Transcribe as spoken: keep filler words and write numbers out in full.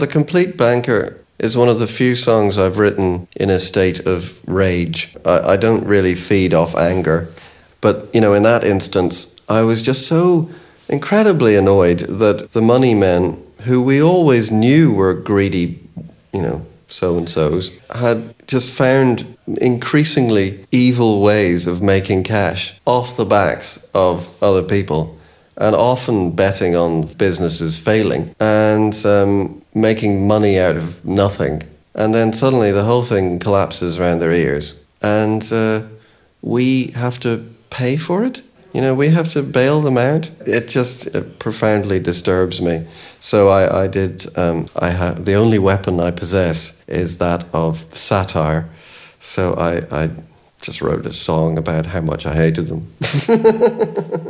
The Complete Banker is one of the few songs I've written in a state of rage. I, I don't really feed off anger, but, you know, in that instance, I was just so incredibly annoyed that the money men, who we always knew were greedy, you know, so-and-sos, had just found increasingly evil ways of making cash off the backs of other people, and often betting on businesses failing and um, making money out of nothing. And then suddenly the whole thing collapses around their ears, and uh, we have to pay for it. You know, we have to bail them out. It just it profoundly disturbs me. So I, I did, um, I have, the only weapon I possess is that of satire. So I, I just wrote a song about how much I hated them.